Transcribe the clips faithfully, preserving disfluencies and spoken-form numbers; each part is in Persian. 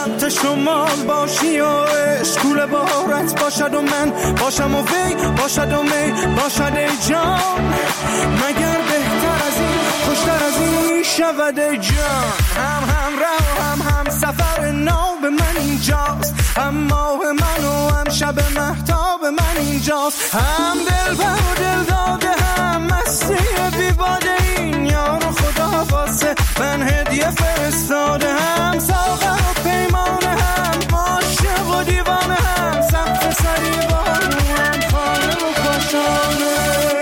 سمت شمال باشی و عشق کوله بارت باشد و من باشم و وی باشد و می باشد ای جان. مگر بهتر از این خوشتر از این شود ای جان. هم هم رو هم هم سفر نو به من اینجاست، هم ماه من و هم شب مهتاب من اینجاست، هم دل بر و دل داده هم مستی بی باده این یار خدا واسه من هدیه فرستاده. هم ساغر و پیمانه هم عاشق و دیوانه هم سقف سریبان هم خانه و کاشانه.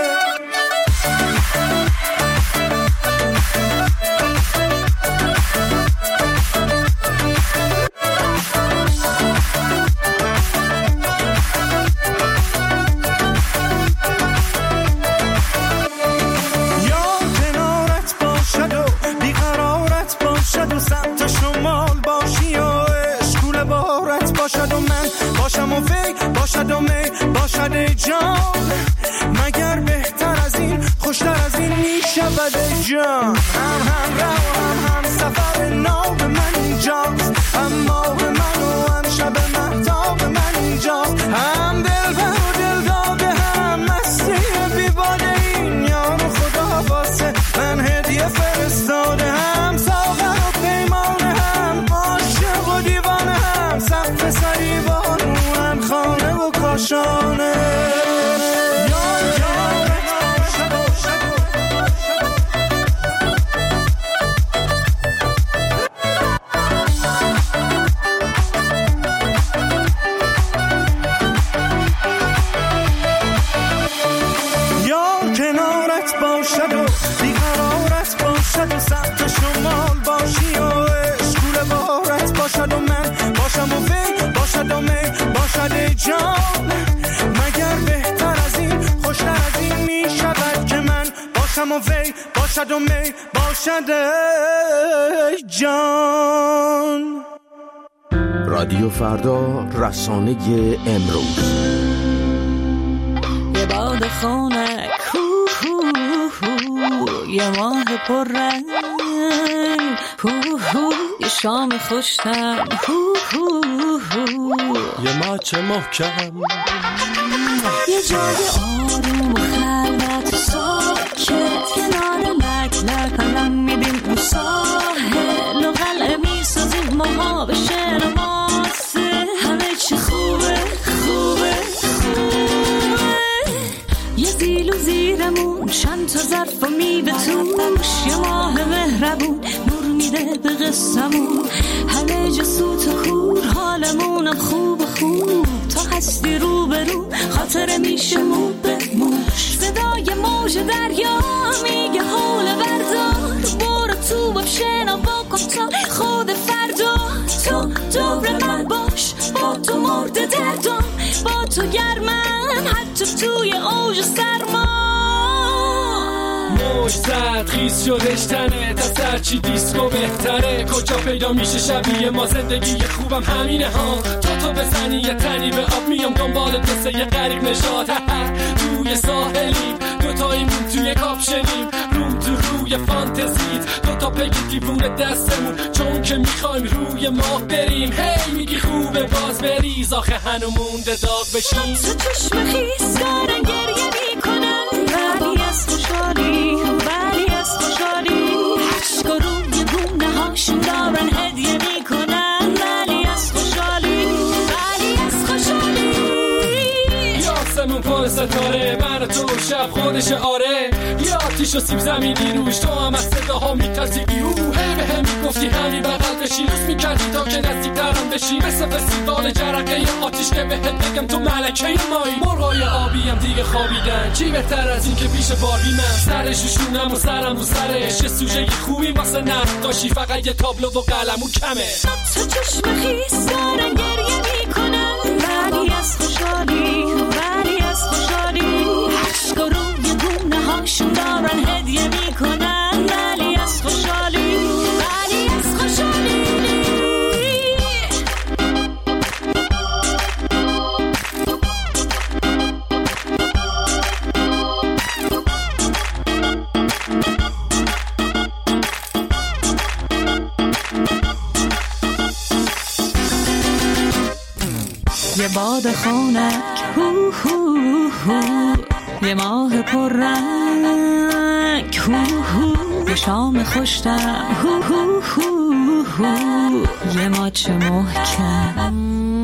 و سمت شمال باشی و عشق کوله بارت باشد و من باشم و وی باشد و می باشد ای جان. مگر بهتر از این خوشتر از این می شود ای جان. هم هم رو هم هم سفر نو به من اینجاست، هم ماه من و هم شب مهتاب من اینجاست، هم دل بر و دل داده هم مستی بی باده این یار خدا واسه من هدیه فرستاده. هم ساغر و پیمانه هم عاشق و دیوانه هم سقف سریبان هم خانه و کاشانه. و سمت شمال باشی و عشق کوله بارت باشد و من باشم و وی باشد و می باشد ای جان. مگر بهتر از این خوشتر از این می شود که من باشم و وی باشد و می باشد ای جان. رادیو فردا، رسانه امروز. یه باد خونه یه ماه پر رنگ، یه شام خوشتم، یه ماچ محکم، یه جای آروم و خلوت و ساکت، کنار لک لک قلم میدیم اون ساحل و قلعه میسازیم ماها به شعر و ماسه. همه چی خوبه خوبه خوبه، یه زیل و زیرمون چند تا ظرف و میوه توش، یه ماه مهربون نور میده به قصمون. همه جا سوت و کور حالمونم خوب خوب، تا هستی رو به رو خاطر میشه مو به موش. صدای موج دریا میگه حول بردار، برو تو باب شنوا کن تا خود فردا. تو دور من باش با تو مرد دردم، با تو گرمم حتی توی اوج سرما. موج زد خیز شدش تنه تا سرچی دیسکو بهتره. کجا پیدا میشه شبیه ما زندگی خوبم همینه ها. تا تو بزنی یه تنی به آب میام دنبال دسته یه غریق نشاد. توی ساحلیم دوتاییمون توی کاپشنیم، روم تو روی فانتزیت دوتا پگی دیوونه دستمون، چون که میخوایم روی ماه بریم. هی میگی خوبه باز بریز، آخه هنو مونده داغ بشیم. تو چشم خیز دارن گریه میکنن، ولی از خوشحالی ولی از خوشحالی عشق و روی گونه هاشون دارن هدیه میکنن، ولی از خوشحالی ولی از خوشحالی. یاسمون پر ستاره من و تو شب خودش آره، یا آتیش و سیب زمینی روش، تو هم از صداها میترسی ایو. هی به هم میگفتی همی بغل بشی، لوس میکردی تا که نزدیک ترم بشی، مثل فستیوال جرقه یا آتیش که بهت بگم تو ملکه مایی. مرغای آبیم دیگه خوابیدن، چی بهتر از این که پیش باربی من سرش شونم و سرم رو سرش. یه سوژه خوبی واسه نقاشی، فقط یه تابلو و قلمو کمه. تو چشم خیس دارن گریه میکنن، ولی از خوشحالی ولی از خوشحالی عشق و روی گونه هاشون دارن هدیه میکنن، ولی از خوشحالی ولی از خوشحالی. یه باد خنک هو هو هو، یه ماه پررنگ هو هو، یه شام خوشتم هو هو هو هو، یه ماچ محکم.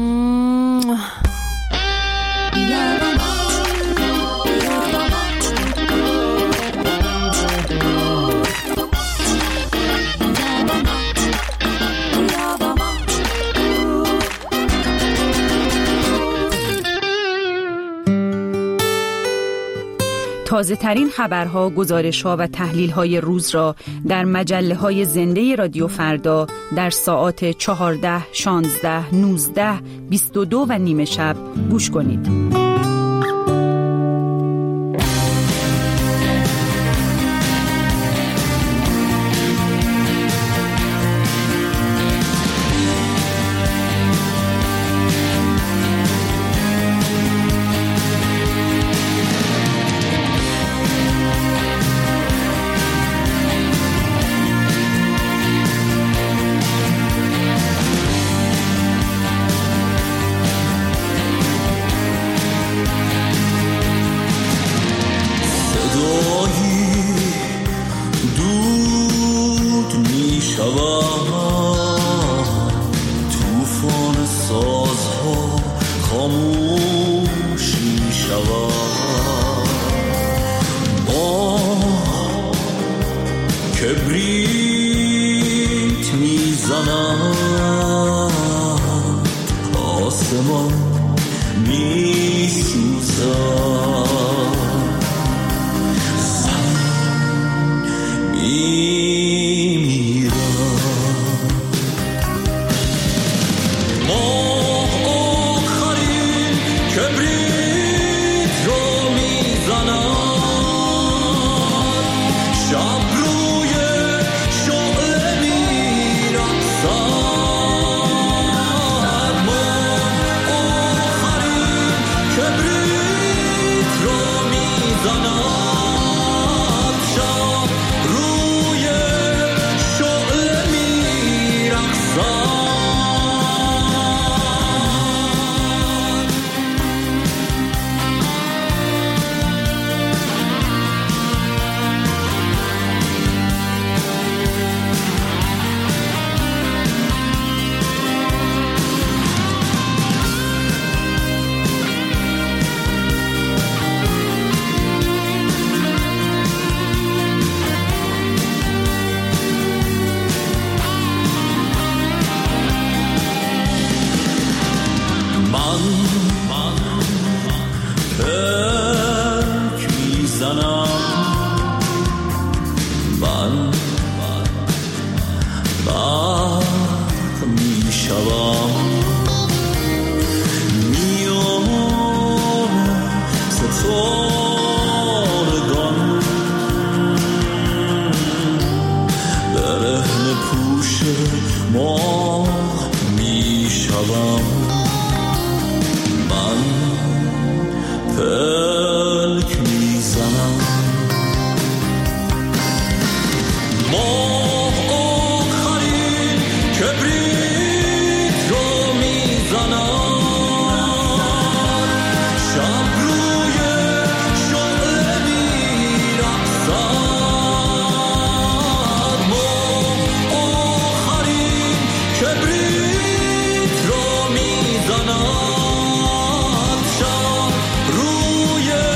تازه ترین خبرها، گزارش‌ها و تحلیل‌های روز را در مجله‌های زنده رادیو فردا در ساعات چهارده، شانزده، نوزده، بیست و دو و نیمه شب گوش کنید. کبریت میزند، آسمان میسوزد، زمین میمیرد. ما آخرین کبریت رو میزند، شب روی شعله میرقصد. ما آخرین کبریت رو میزند، شب روی شعله میرقصد. من فکر میزنم، من برق میشوم، میان ستارگان برهنه پوش ماه میشوم. من پلک میزنم، ما آخرین کبریت رو میزنم، شب روی شعله میرقصد. ما آخرین کبریت رو میزنم، شب روی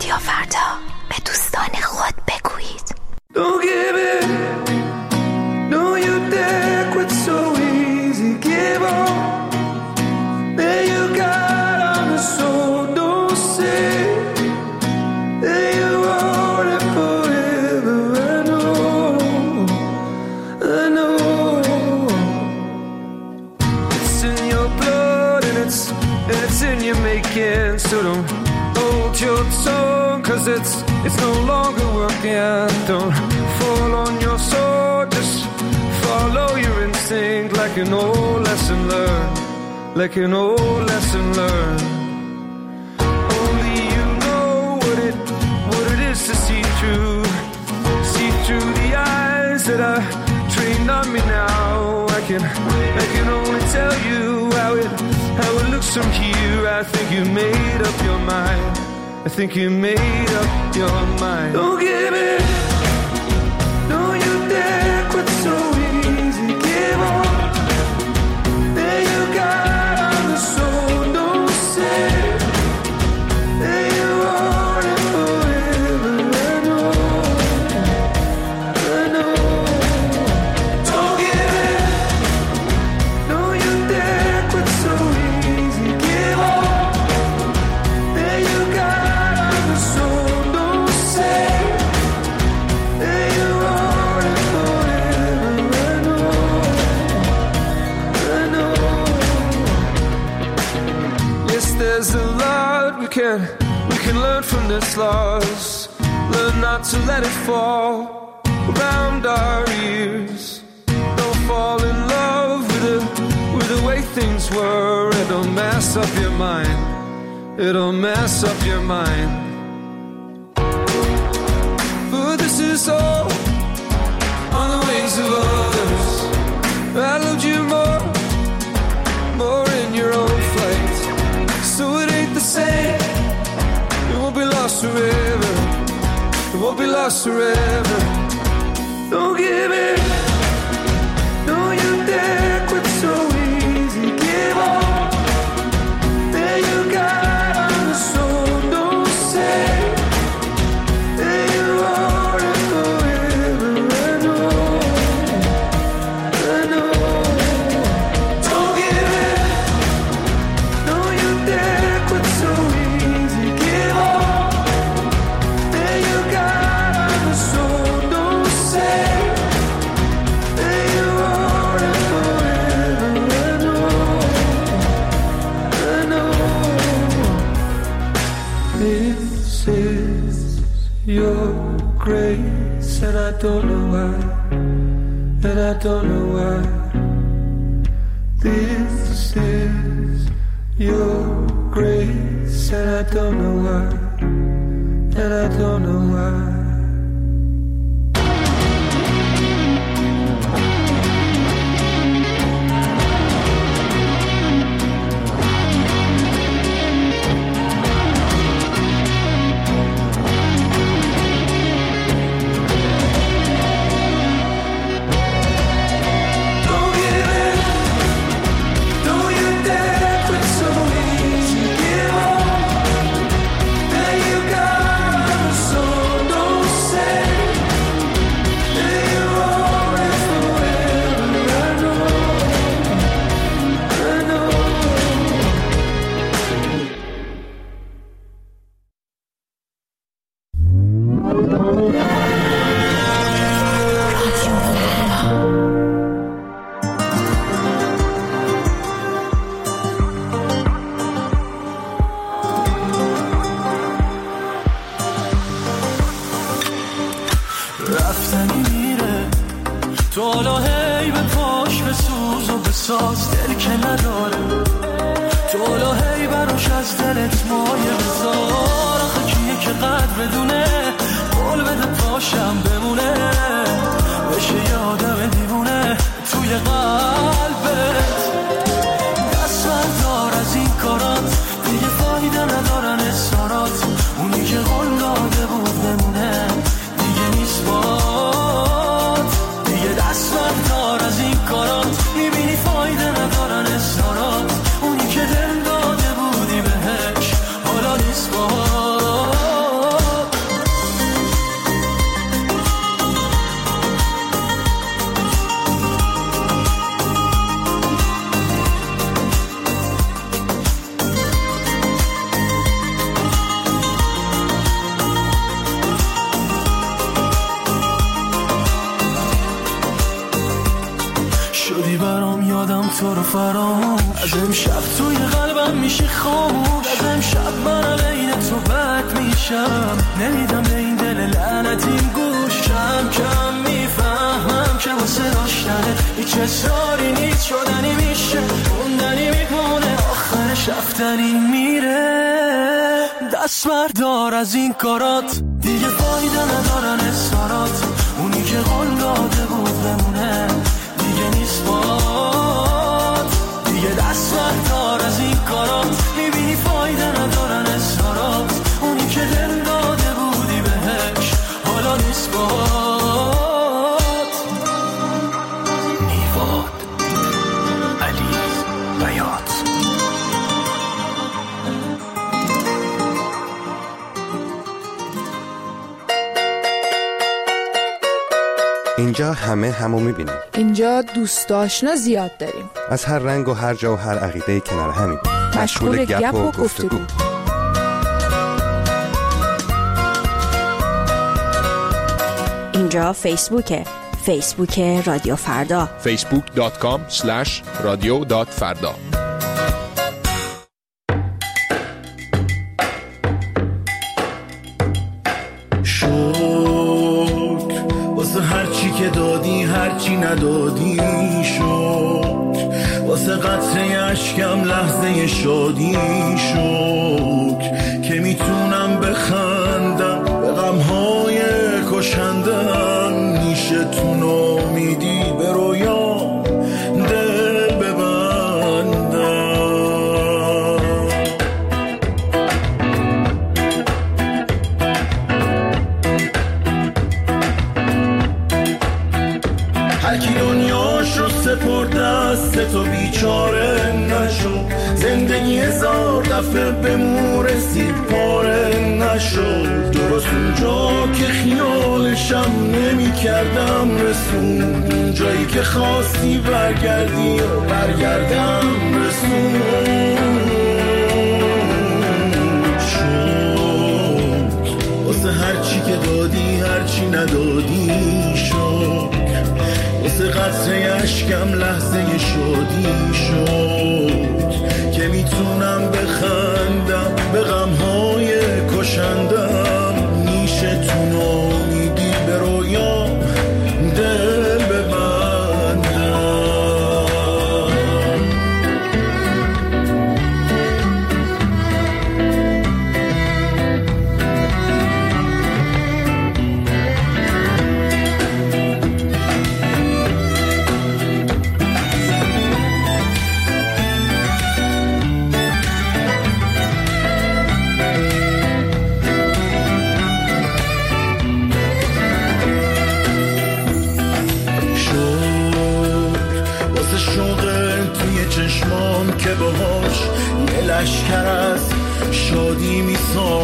رادیو فردا، به دوستان خود بگویید. Don't give it. No, you dare quit so easy. Give on. There you got on the soul. Don't say that you want it forever. I know, I know. It's in your blood and it's and it's in your making. So don't hold your tongue, 'cause it's it's no longer working. Don't fall on your sword, just follow your instinct, like an old lesson learned, like an old lesson learned. Only you know what it what it is to see through, see through the eyes that are trained on me now. I can I can only tell you how it how it looks from here. I think you made up your mind. I think you made up your mind. Don't give it. No, you dare quit so easy. Give on. There you got on the soul. Don't say that you want it forever. I know, I know. Don't give it. No, you dare quit so easy. Give on. There you got. There's a lot we can we can learn from this loss. Learn not to let it fall around our ears. Don't fall in love with the with the way things were. It'll mess up your mind. It'll mess up your mind. But this is all on the wings of others. I loved you more, more in your own flight. So it ain't the same. It won't be lost forever. It won't be lost forever. Don't give it. No, you dare quit so easy. Give on. There you got on the soul. Don't say that you want it forever. I know, I know. Don't give it. No, you dare quit so easy. Give on. There you got on the soul. Don't say that you want it forever. I know, I know. This is your grace, and I don't know why, and I don't know why. This is your grace, and I don't know why, and I don't know why. Don't give it. Don't you dare quit so easy. Give on. There you got on the soul. Don't say that you want it forever. I know, I know. رفتنی میره تو حالا هی به پاش به سوز و به ساز دل که نداره تو حالا هی براش از دلت مایه بذار آخه کیه که قدر بدونه قول بده پاشم بمونه بشه یه آدم دیوونه توی قلبت دست بردار از این کارات دیگه فایده ندارن اصرارات اونی که قول داده بود بمونه دیگه نیست باد دیگه دست بردار از این کارات میبینی فایده ندارن اصرارات اونی که دل داده بودی بهش حالا نیست باد تو رو فراموش. از امشب توی قلبم میشه خاموش. از امشب من عین تو بد میشم. نمیدم به این دل لعنتیم گوش. کم کم میفهمم که واسه داشتنه هیچ اصراری نیست. شدنی میشه موندنی میمونه آخرش رفتنی میره. دست بردار از این کارات دیگه فایده ندارن اصرارات. اونی که قول داده بود بمونه دیگه نیست باد. دیگه دست بردار از این کارات. میبینی فایده ندارن اصرارات. اونی که دل داده بودی بهش حالا نیست باد. نیواد علی بیات. اینجا همه همو میبینیم. اینجا دوست آشنا زیاد داریم. از هر رنگ و هر جا و هر عقیده کنار همیم. مشغول گپ و گفتگو. اینجا فیسبوکه. فیسبوک رادیو فردا. فیسبوک دات کام اسلش رادیو دات فردا. هرچی که دادی هرچی ندادی شد. واسه قطره اشکم لحظه شادی شد. که میتونم بخندم به غمهای کشندم. نیشه تو نامیدی به رویام دل ببندم. هرکی دنیاشو سپرد دست تو بیچاره نشو. زندگی هزار دفعه به مو رسید پاره نشو. درست اونجا که خیالشم نمی کردم رسون. جایی که خواستی برگردی و برگردم رسون. شد واسه هرچی که دادی هرچی ندادی شد. واسه قطره اشکم لحظه شادی شد. که میتونم بخندم به غمهای کشندم. نیشه تو نامیدی به رویام دل ببندم. که باهاش یه لشکر از شادی می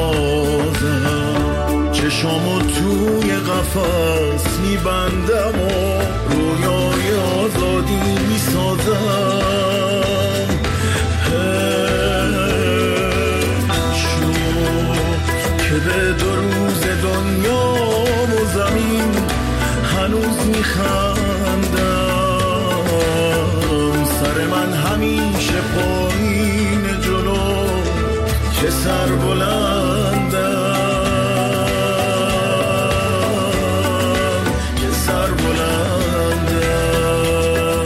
سازم. چشامو توی قفس می بندم و رویای آزادی می سازم. شد که به دو روز دنیا و زمین هنوز می خندم. سر من همیشه پایین جلو که سر بلندم. که سر بلندم.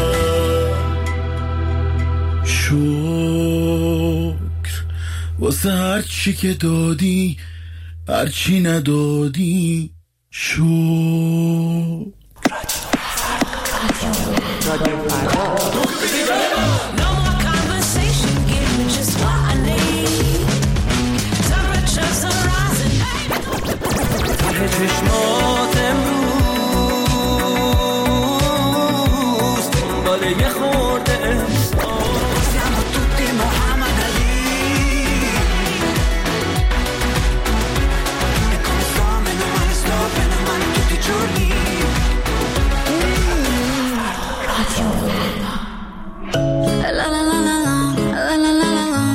شکر واسه هر چی که دادی هر چی ندادی شکر. رادیو فردا. چشمات امروز دنبال یه خورده احساس. siamo tutti Muhammad Ali. E come sto, meno male sto, bene o male tutti i giorni. La la la la la la la la la la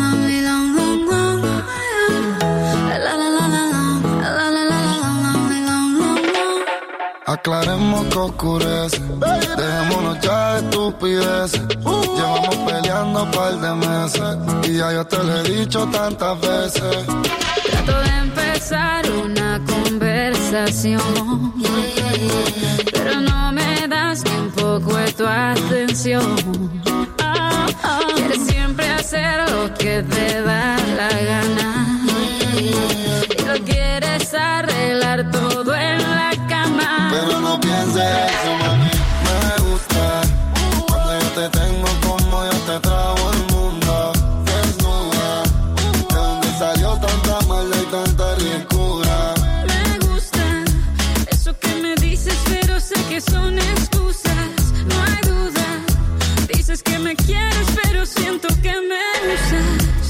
la la la la la. aclaremos que oscurece. Dejémonos ya de estupideces. Llevamos peleando un par de meses y ya yo te lo he dicho tantas veces. Trato de empezar una conversación, pero no me das ni un poco de tu atención. Quieres siempre hacer lo que te da la gana y lo quieres arreglar todo en la cama. Pero no pienses eso, mami, me gusta cuando yo te tengo como yo te trago el mundo desnuda. ¿De dónde salió tanta maldad y tanta ricura? Me gusta eso que me dices, pero sé que son excusas, no hay duda. Dices que me quieres, pero siento que me usas.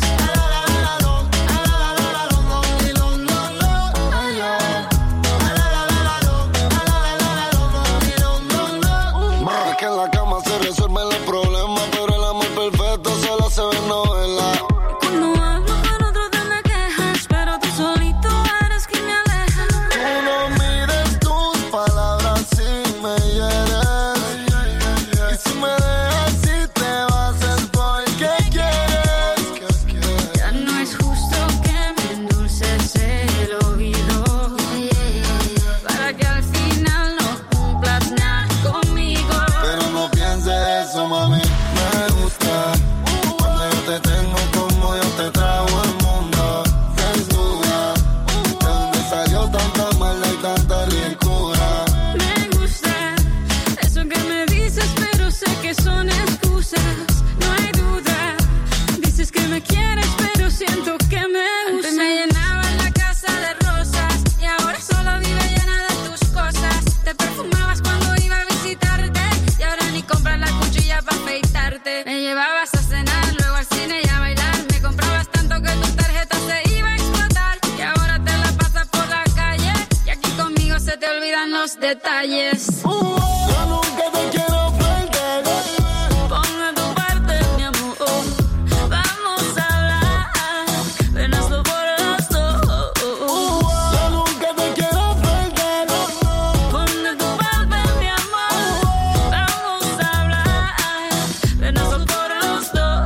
Detalles. Uh, yo nunca te quiero perder. Ponme tu parte, mi amor. Vamos a hablar. Ven, hazlo por los dos. Uh, yo nunca te quiero perder. Ponme tu parte, mi amor. Vamos a hablar. Ven, hazlo por los dos.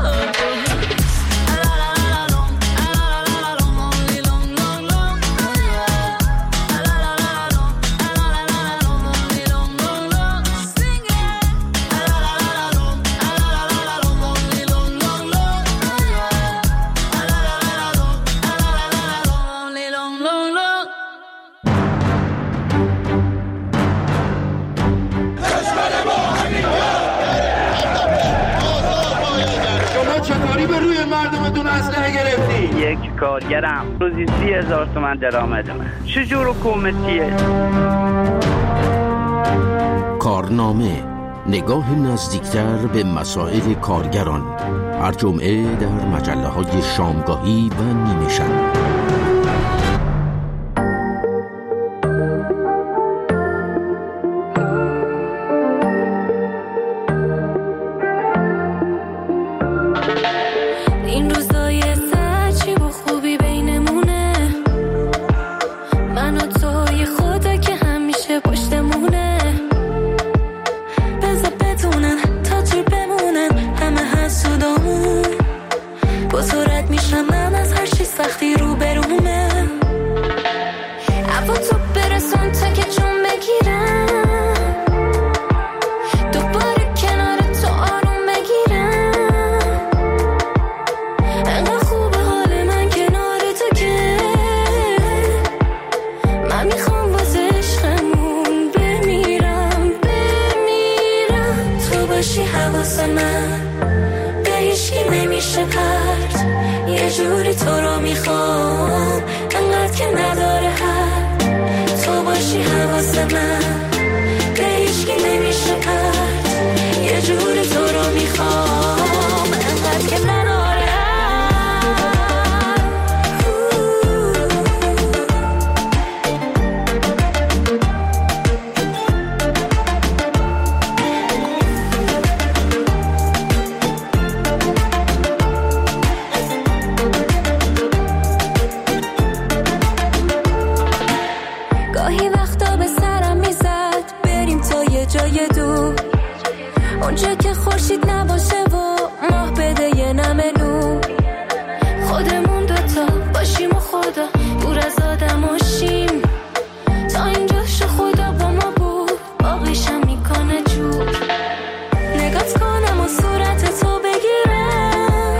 یک کارگرم روزی سی هزار تومن درآمدمه. چجور حکومتیه؟ کارنامه، نگاه نزدیکتر به مسائل کارگران، هر جمعه در مجله های شامگاهی و نیمه شب. با سرعت میشم من از هر چی سختی رو برون جای دو، اونجا که خورشید نباشه و ماه بده یه نمه نور، خودمون دوتا باشیم و خدا دور از آدم و شیم، تا اینجا شو خدا با ما بود باقیشم میکنه جور، نگات کنم و صورت تو بگیرم،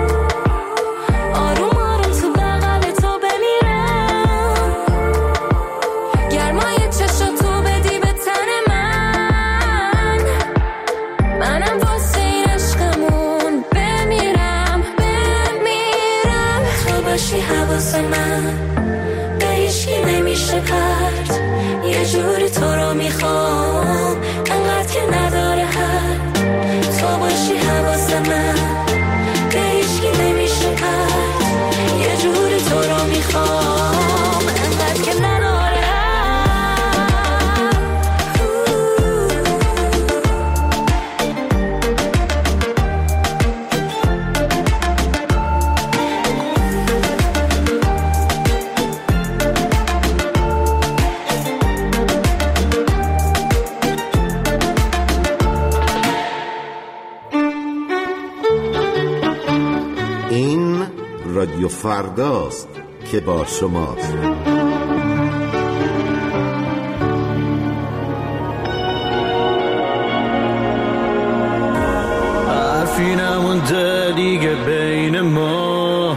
آروم آروم تو بغل تو بمیرم، گرمای چشاتو بدی به تن من، منم واسه این عشقمون بمیرم بمیرم، تو باشی حواس من به هیچکی نمیشه پرت، یه جوری تو رو میخوام انقدر که نداره حد، تو باشی حواس من به هیچکی نمیشه پرت، یه جوری تو رو میخوام انقدر که نداره حد. این رادیو فرداست که با شماست. حرفی نمونده دیگه بین ما،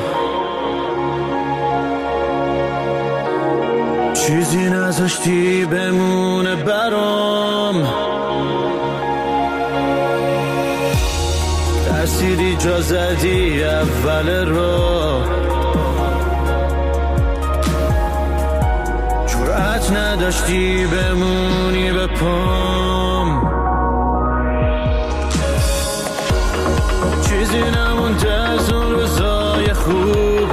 چیزی نذاشتی بمونه برام، ترسیدی جا زدی اول راه، جرأت نداشتی بمونی به پام، چیزی نمونده از اون روزای خوب،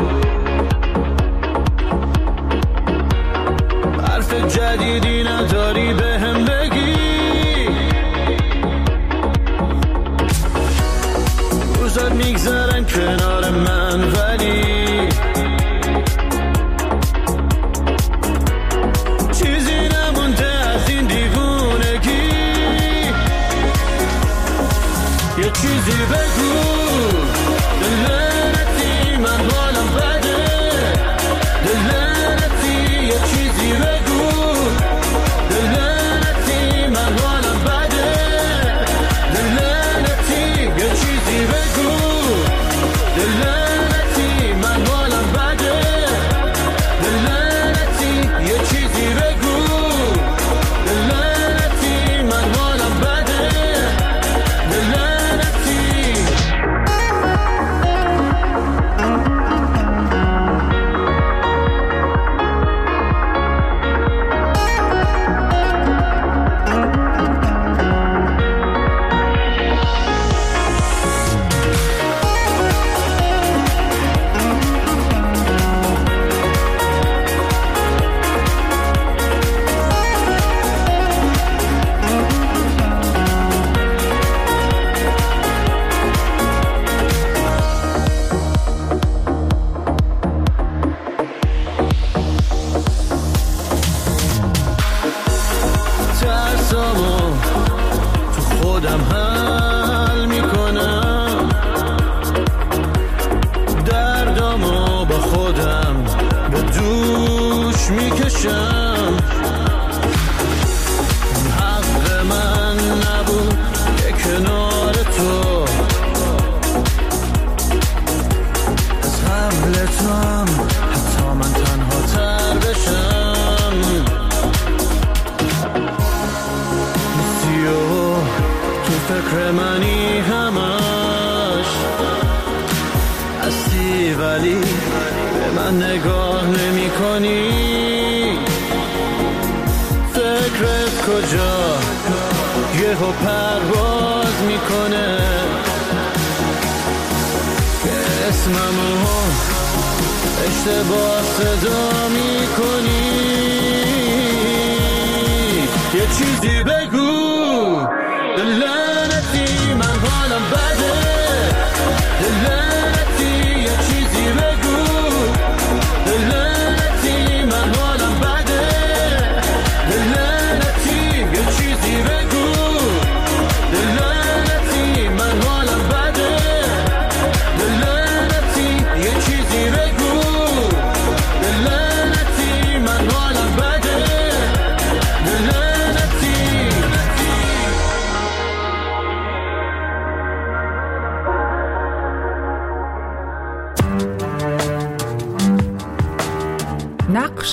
حرف جدیدی نداری به هم بگی، روزات میگذرن کنار من ولی چیزی نمونده از این دیوونگی، یه چیزی بگو دلنتی من حالم بده، دلنتی یه چیزی بگو دلنتی من حالم بده، دلنتی یه چیزی بگو دلنتی من حالم بده، دلنتی یه چیزی بگو دلنتی من حالم بده، دلنتی. ترسامو تو خودم حل میکنم، دردامو با خودم به دوش میکشم، حق من نبود که کنار تو از قبل تو هم حتی من تنها تر بشم، تو فکر منی همش هستی ولی به من نگاه نمی کنی، فکرت کجا یهو پرواز میکنه که اسممو اشتباه صدا میکنی، یه چیزی بگو دلنتی من حالم بده، دلنتی یه چیزی بگو دلنتی من حالم بده، دلنتی یه چیزی بگو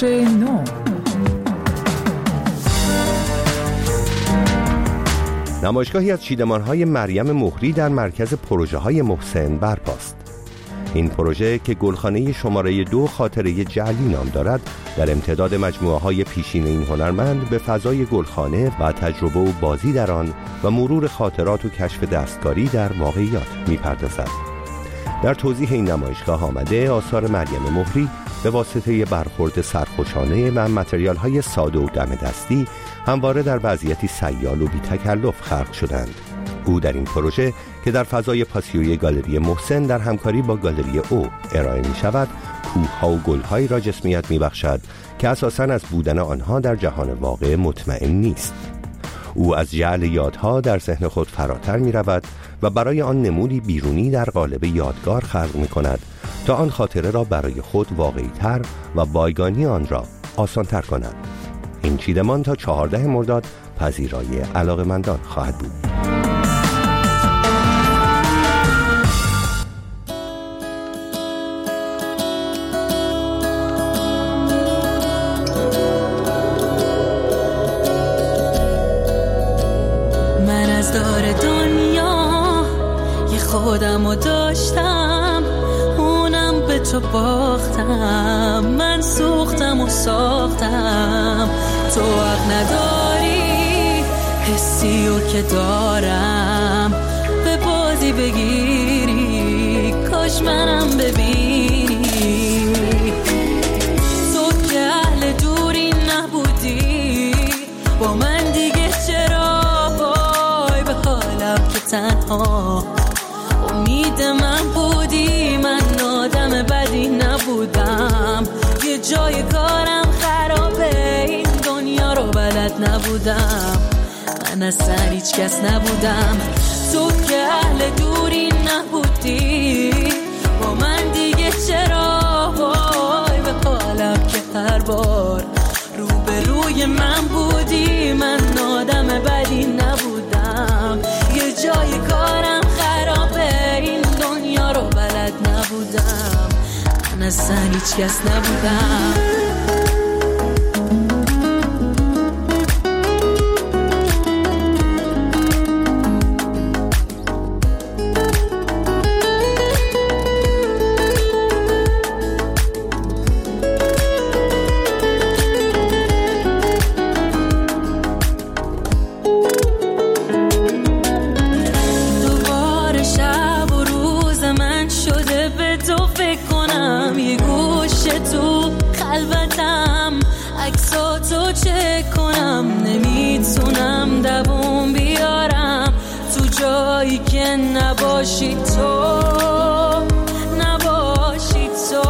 بخش نو. نمایشگاهی از چیدمان‌های مریم مهری در مرکز پروژه‌های محسن برپاست. این پروژه که گلخانه شماره دو خاطره جعلی نام دارد، در امتداد مجموعه‌های پیشین این هنرمند به فضای گلخانه و تجربه و بازی در آن و مرور خاطرات و کشف دستکاری در واقعیات می‌پردازد. در توضیح این نمایشگاه آمده آثار مریم مهری به واسطه برخورد سرخوشانه و متریال‌های ساده و دم دستی همواره در وضعیتی سیال و بی تکلف خلق شدند. او در این پروژه که در فضای پاسیوی گالری محسن در همکاری با گالری او ارائه می شود، کوه‌ها و گل‌هایی را جسمیت می بخشد که اساساً از بودن آنها در جهان واقع مطمئن نیست. او از جعل یادها در ذهن خود فراتر می رود و برای آن نمودی بیرونی در قالب یادگار خلق می کند تا آن خاطره را برای خود واقعی تر و بایگانی آن را آسان تر کند. این چیدمان تا چهاردهم مرداد پذیرای علاقه‌مندان خواهد بود. من از دار دنیا یه خودمو داشتم، اونم به تو باختم، من سوختم و ساختم. تو حق نداری حسی و که دارم به بازی بگیری، کاش منم ببینی. تو که اهل دوری نبودی با من دیگه چرا، وای به حالم که تنها امید من بودی. من آدم بدی نبودم، یه جای کارم خرابه، این دنیا رو بلد نبودم، من اصلا هیچ کس نبودم. تو که اهل دوری نبودی با من دیگه چرا، وای به حالم که هر بار رو به روی من بودی. من آدم بدی نبودم، یه جای کارم خرابه، این دنیا رو بلد نبودم، من اصلا هیچ کس نبودم. عکساتو چک کنم، نمیتونم دووم بیارم تو جایی که نباشی تو، نباشی تو.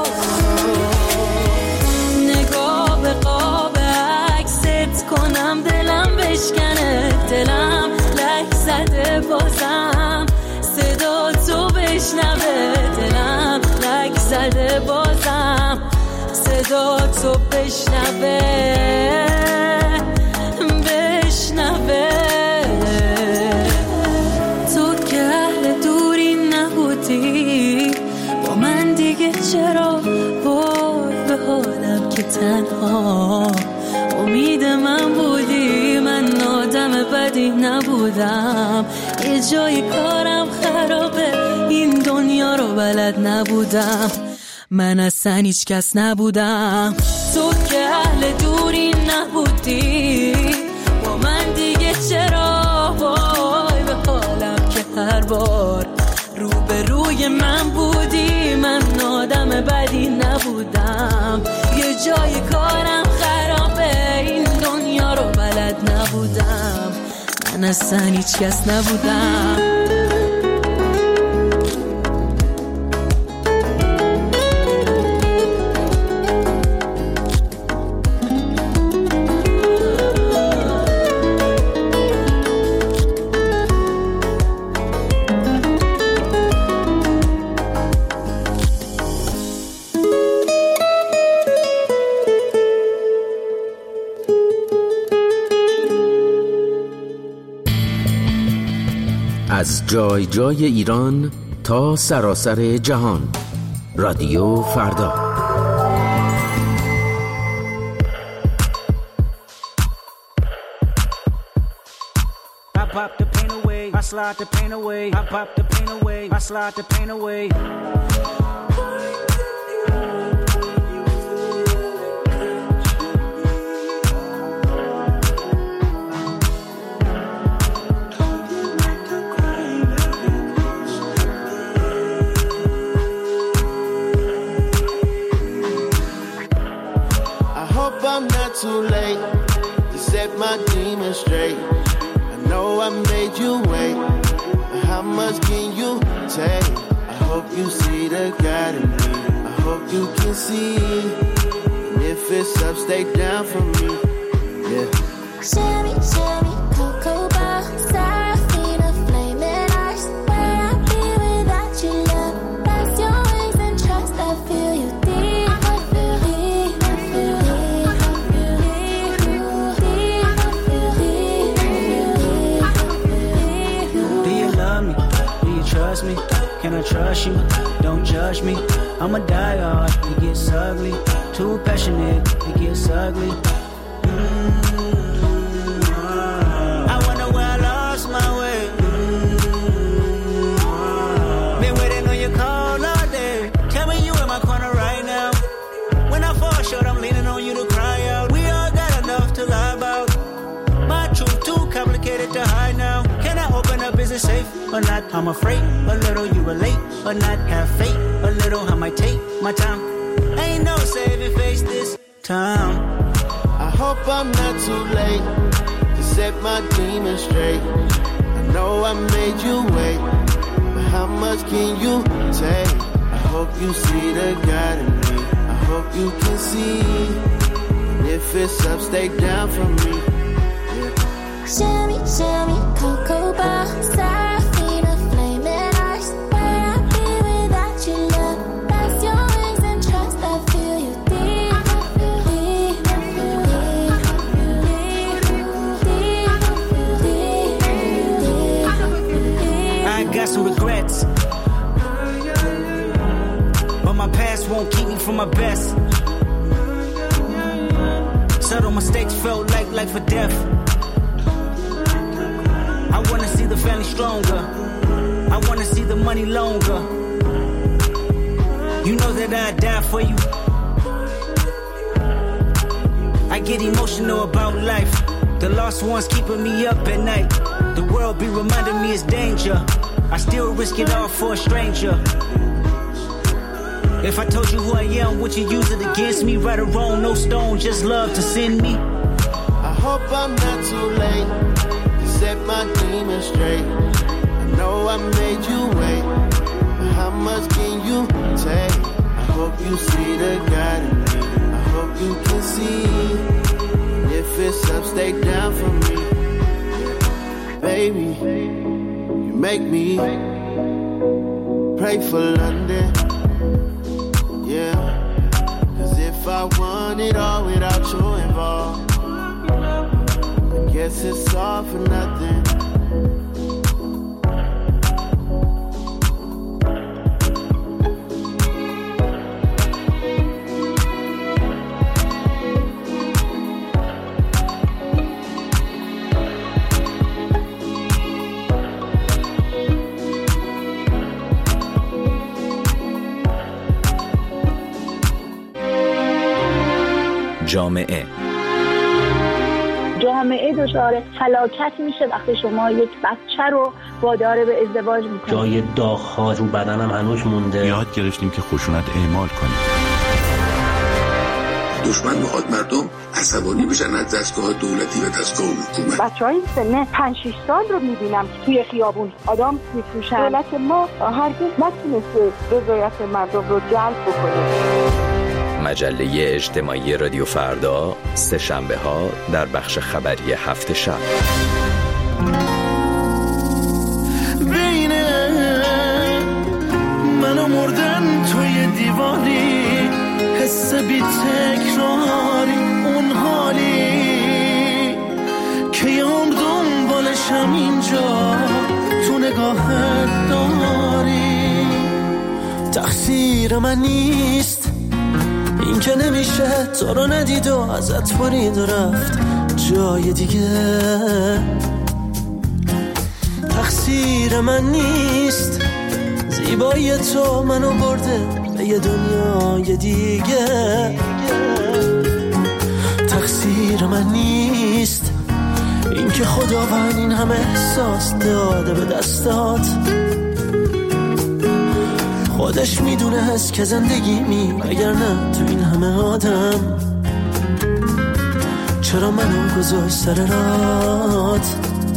نگاه به قاب عکست کنم، دلم بشکنه، دلم لک زده بازم صدا تو بشنوه، دلم لک زده بازم صدا تو بشنوه، بشنوه. تو که اهل دوری نبودی با من دیگه چرا، وای به حالم که تنها امید من بودی. من آدم بدی نبودم، یه جای کارم خرابه، این دنیا رو بلد نبودم، من اصلا هیچ کس نبودم. تو که اهل دوری نبودی با من دیگه چرا، وای به حالم که هر بار رو به روی من بودی. من آدم بدی نبودم، یه جای کارم خرابه، این دنیا رو بلد نبودم، من اصلا هیچ کس نبودم. از جای جای ایران تا سراسر جهان، رادیو فردا. pop the pain away, I slide the pain away, I pop the pain away, I slide the pain away. I'm not too late to set my demons straight. I know I made you wait, but how much can you take? I hope you see the God in me. I hope you can see. And if it's up, stay down for me. Yeah. Shimmy, shimmy, cocoa bar, Serafina, flaming ice. Where I be without you, love? Rest your wings and trust. I feel you deep. I feel deep. I feel deep. Trust me, can I trust you? Don't judge me. I'm a diehard, it gets ugly. Too passionate, it gets ugly. Mm-hmm. I wonder where I lost my way. Mm-hmm. Been waiting on your call all day. Tell me you in my corner right now. When I fall short, I'm leaning on you to cry out. We all got enough to lie about. My truth too complicated to hide now. Can I open up? Is it safe or not? I'm afraid a little you relate or not. Have faith a little. I might take my time. Ain't no saving face this time. I hope I'm not too late to set my demons straight. I know I made you wait, but how much can you take? I hope you see the God in me. I hope you can see. And if it's up, stay down for me. Shimmy, shimmy, cocoa bar, Serafina, flaming ice. Where I be without you, love? Rest your wings and trust. I feel you deep. I feel deep. I feel deep. I feel deep. I got some regrets, but my past won't keep me from my best. Subtle mistakes felt like life or death. I wanna see the family stronger. I wanna see the money longer. You know that I'd die for you. I get emotional about life. The lost ones keeping me up at night. The world be reminding me it's danger. I still risk it all for a stranger. If I told you who I am, would you use it against me? Right or wrong, no stone, just love to send me. I hope I'm not too late. Set my demons straight. I know I made you wait, but how much can you take? I hope you see the God in me. I hope you can see. And if it's up, stay down for me. Baby, you make me pray for London. Yeah, cause if I want it all without you involved, guess it's all for nothing. جامعه جامعه دچار فلاکت میشه وقتی شما یک بچه رو وادار به ازدواج میکنید. جای داغ‌ها رو بدنم هنوز مونده. یاد گرفتیم که خشونت اعمال کنیم. دشمن میخواد مردم عصبانی بشن از دستگاه دولتی و دستگاه حکومت. بچهای سن پنج شش سال رو میبینم که توی خیابون آدم میفروشن. دولت ما هرگز نتونسته رضایت مردم رو جلب بکنه. مجله اجتماعی رادیو فردا سه شنبه ها در بخش خبری هفت شب. بین من و مردن توی دیواری، حس بی تکراری، اون حالی که یام دنبالشم اینجا تو نگاهت داری. تقصیر من نیست این که نمیشه تو رو ندید و ازت برید و رفت جای دیگه. تقصیر من نیست، زیبایی تو منو برده به یه دنیای دیگه. تقصیر من نیست این که خداوند این همه احساس داده به دستات. خودش میدونه هست که زندگی می اگر نه تو این همه آدم چرا منو گذاشت سر رات.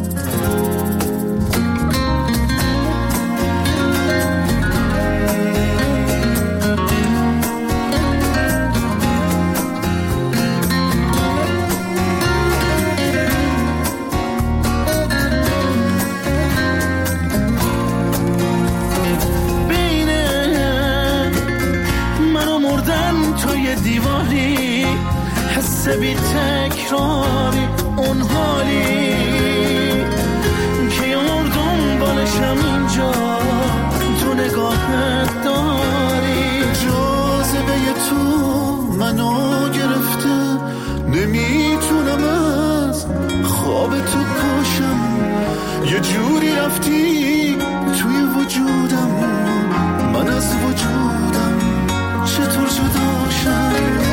بی تکراری اون حالی که یاردم بالشم اینجا تو نگاهت داری. جاذبه تو منو گرفته نمیتونم از خواب تو پاشم. یه جوری رفتی توی وجودم من از وجودم چطور جداشم.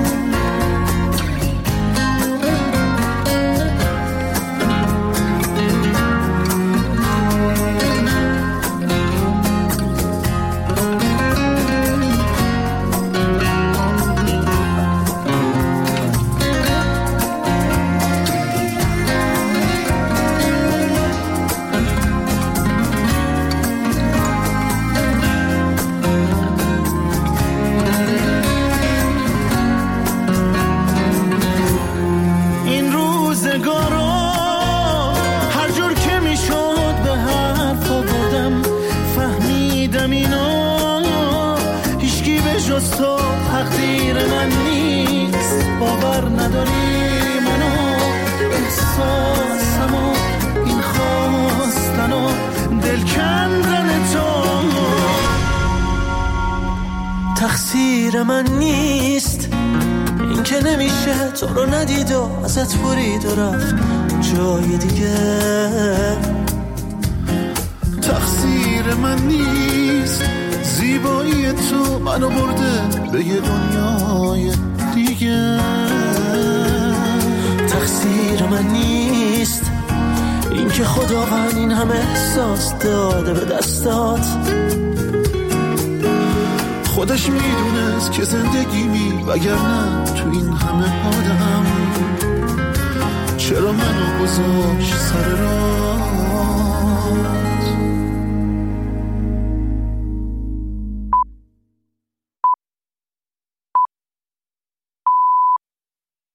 تقدیر من نیست، باور نداری منو احساسمو این خواستن و دل کندن تو. تقصیر من نیست این که نمیشه تو رو ندید و ازت برید و رفت جای دیگه. تقصیر من نیست زیبایی تو منو برده به یه دنیای دیگه. تقصیر من نیست این که خداوند این همه احساس داده به دستات. خودش میدونست که زندگی می وگرنه تو این همه آدم چرا منو گذاشت سر راه.